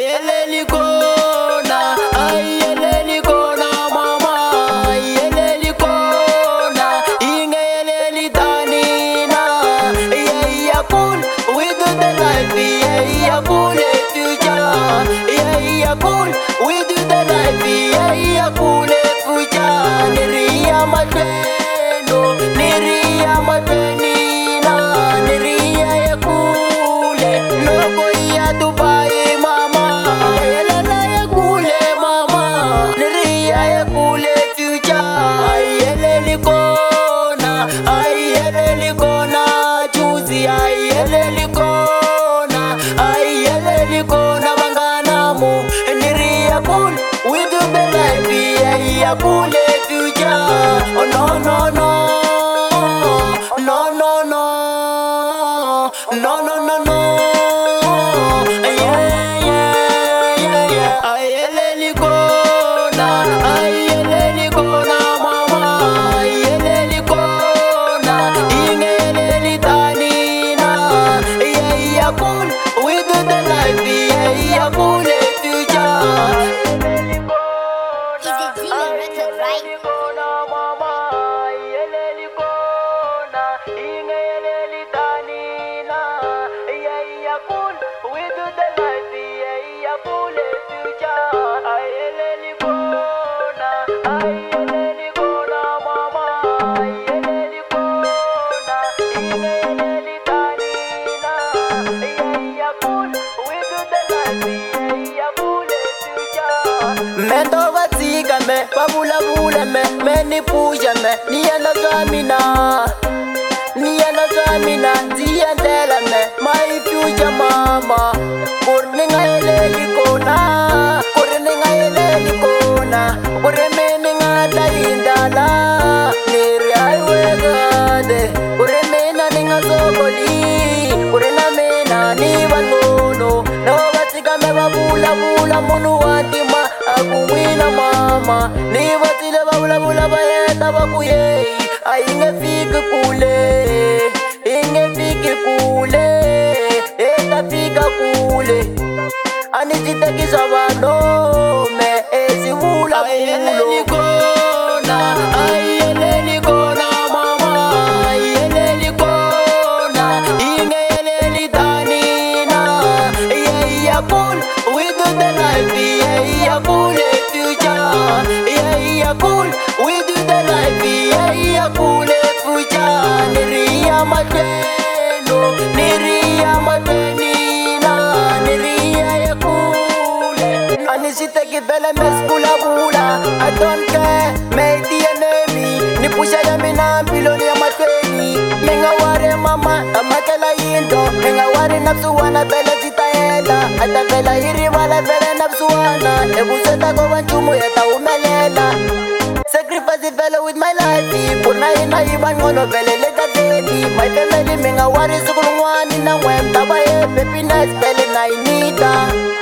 ayeleli kona, ayeleli kona mama, ayeleli kona, ingayeleli tanina. Yeah, cool, we do the life. Yeah, cool, future. Yeah, cool, we do the life. Yeah, cool, future. Niria mateno, niria matenina, niria ya cool, no boy ya Dubai mama. Ayelena ya cool mama, niria ya cool future. Ayeleli kona, ayeleli kona, choose ayeleli kona, ayeleli kona banganamu. Niria cool, we do the life. Yeah, cool future. Oh no no no, no no no, no no no no. Yeah. Ayeleli kona, ayeleli kona mama, ayeleli kona, ingayeleli tanina. Yeah, cool, we do the life. Yeah, cool future. Is it Demon Record, right? Me toba tsiga me, babula me ni puja me, nienda zamina, nienda zamina, ziendela me, my future mama. Kurninga eleli kona, kurninga eleli kona, kuremeninga taindala, niri aiwegade, kuremena ninga sokoli, kurena mena ni bangono, no batsiga me babula munu watima. Akuwina mama, ni batile babula bayeta bakuye. Ingefika kule, ingefika kule, etafika kule. Anijitakisa banome, ezibula ayeleli kona, ayeleli kona mama, ayeleli kona, ingayeleli tanina. Yeah, cool, we do the life. Yeah, cool future. Yeah, cool, we do the life. Yeah, cool future. Niria mateno, niria matenina, niria ya cool. Anisita kivele meskula bula. I don't care, make the enemy. Ni pusha ya mina piloni ya mateni. Menga ware mama, amakela indo. Menga ware napsuwana bele zitaenda. Ata bela hiri wala bele napsuwana. Ebuseta kwa wanchumu yeta umelela. Sacrifice vele with my life. Puna ina iban ngono vele leta deni. My family menga ware sukulungwani na wem. Tabaye pepi nice bele na inita.